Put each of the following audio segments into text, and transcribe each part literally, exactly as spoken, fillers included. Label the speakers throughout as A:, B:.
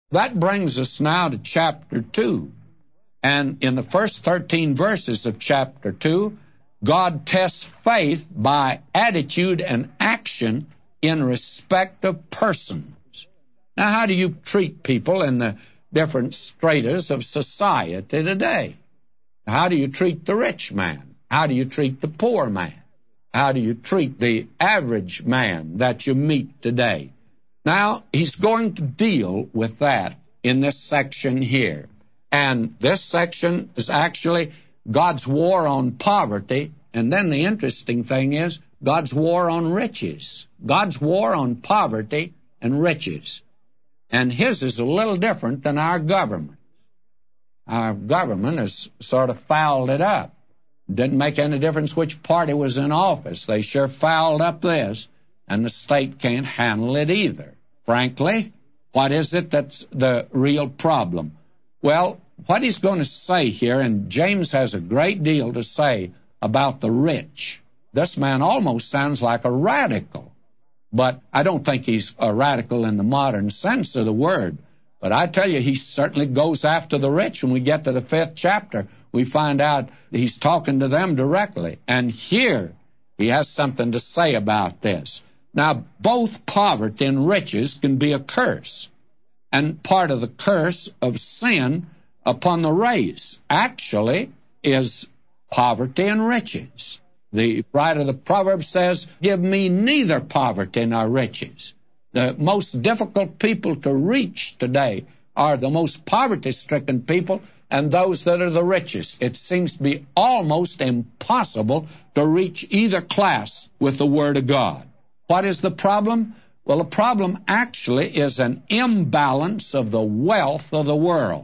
A: That brings us now to chapter two. And in the first thirteen verses of chapter two, God tests faith by attitude and action in respect of persons. Now, how do you treat people in the different stratas of society today? How do you treat the rich man? How do you treat the poor man? How do you treat the average man that you meet today? Now, he's going to deal with that in this section here. And this section is actually God's war on poverty, and then the interesting thing is God's war on riches. God's war on poverty and riches. And his is a little different than our government. Our government has sort of fouled it up. Didn't make any difference which party was in office. They sure fouled up this, and the state can't handle it either. Frankly, what is it that's the real problem? Well, what he's going to say here, and James has a great deal to say about the rich. This man almost sounds like a radical, but I don't think he's a radical in the modern sense of the word. But I tell you, he certainly goes after the rich. When we get to the fifth chapter, we find out he's talking to them directly. And here he has something to say about this. Now, both poverty and riches can be a curse, and part of the curse of sin upon the race actually is poverty and riches. The writer of the Proverbs says, "Give me neither poverty nor riches." The most difficult people to reach today are the most poverty-stricken people and those that are the richest. It seems to be almost impossible to reach either class with the Word of God. What is the problem? Well, the problem actually is an imbalance of the wealth of the world.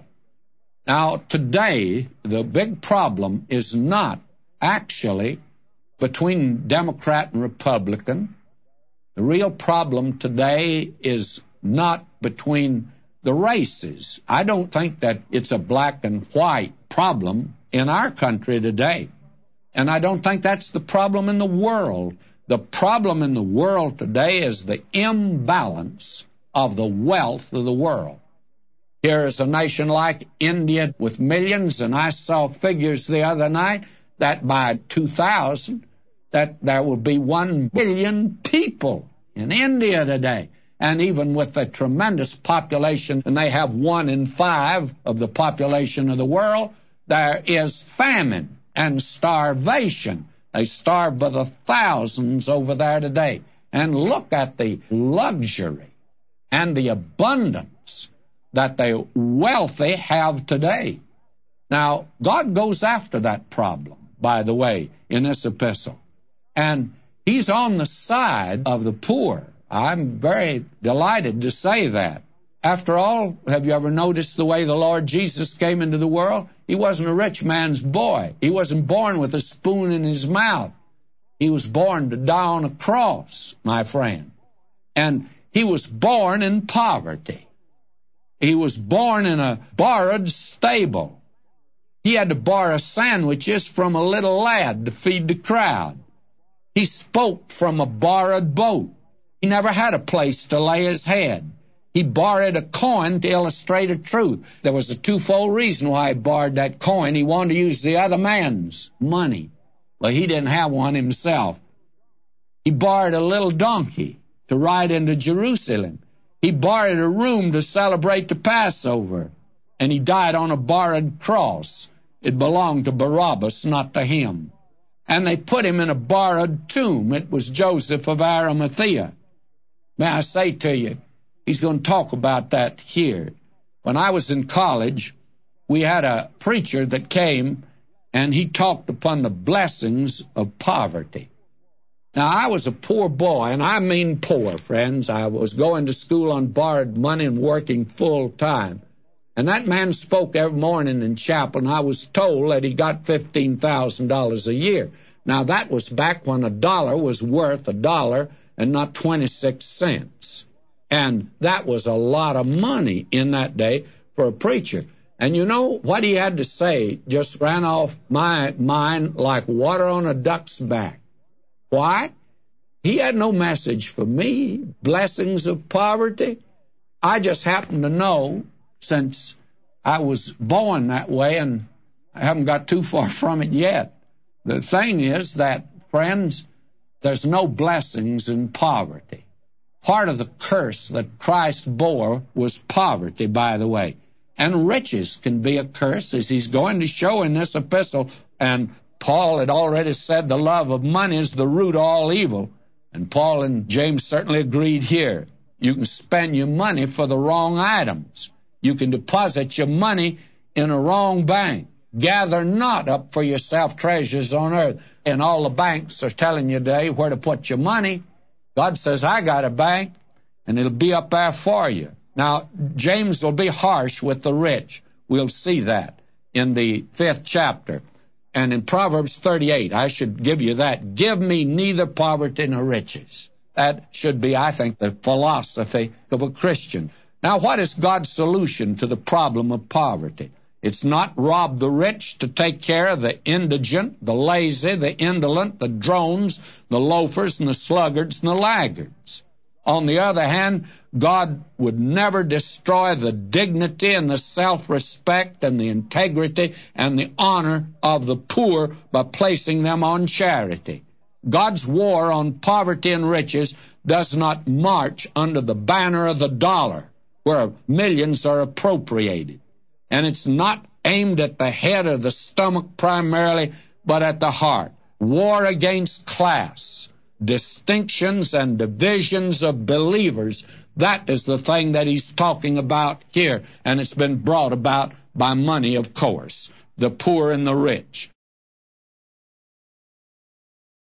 A: Now, today, the big problem is not actually between Democrat and Republican. The real problem today is not between the races. I don't think that it's a black and white problem in our country today. And I don't think that's the problem in the world. The problem in the world today is the imbalance of the wealth of the world. Here is a nation like India with millions, and I saw figures the other night that by two thousand, that there will be one billion people in India today. And even with the tremendous population, and they have one in five of the population of the world, there is famine and starvation. They starve by the thousands over there today. And look at the luxury and the abundance that the wealthy have today. Now, God goes after that problem, by the way, in this epistle. And he's on the side of the poor. I'm very delighted to say that. After all, have you ever noticed the way the Lord Jesus came into the world? He wasn't a rich man's boy. He wasn't born with a spoon in his mouth. He was born to die on a cross, my friend. And he was born in poverty. He was born in a borrowed stable. He had to borrow sandwiches from a little lad to feed the crowd. He spoke from a borrowed boat. He never had a place to lay his head. He borrowed a coin to illustrate a truth. There was a twofold reason why he borrowed that coin. He wanted to use the other man's money. Well, he didn't have one himself. He borrowed a little donkey to ride into Jerusalem. He borrowed a room to celebrate the Passover. And he died on a borrowed cross. It belonged to Barabbas, not to him. And they put him in a borrowed tomb. It was Joseph of Arimathea. May I say to you, he's going to talk about that here. When I was in college, we had a preacher that came, and he talked upon the blessings of poverty. Now, I was a poor boy, and I mean poor, friends. I was going to school on borrowed money and working full time. And that man spoke every morning in chapel, and I was told that he got fifteen thousand dollars a year. Now, that was back when a dollar was worth a dollar and not twenty-six cents. And that was a lot of money in that day for a preacher. And you know what he had to say just ran off my mind like water on a duck's back. Why? He had no message for me, blessings of poverty. I just happened to know since I was born that way, and I haven't got too far from it yet. The thing is that, friends, there's no blessings in poverty. Part of the curse that Christ bore was poverty, by the way. And riches can be a curse, as he's going to show in this epistle. And Paul had already said the love of money is the root of all evil. And Paul and James certainly agreed here. You can spend your money for the wrong items. You can deposit your money in a wrong bank. Gather not up for yourself treasures on earth. And all the banks are telling you today where to put your money. God says, I got a bank, and it'll be up there for you. Now, James will be harsh with the rich. We'll see that in the fifth chapter. And in Proverbs thirty-eight, I should give you that. Give me neither poverty nor riches. That should be, I think, the philosophy of a Christian. Now, what is God's solution to the problem of poverty? It's not rob the rich to take care of the indigent, the lazy, the indolent, the drones, the loafers, and the sluggards, and the laggards. On the other hand, God would never destroy the dignity and the self-respect and the integrity and the honor of the poor by placing them on charity. God's war on poverty and riches does not march under the banner of the dollar, where millions are appropriated. And it's not aimed at the head or the stomach primarily, but at the heart. War against class, distinctions and divisions of believers, that is the thing that he's talking about here. And it's been brought about by money, of course, the poor and the rich.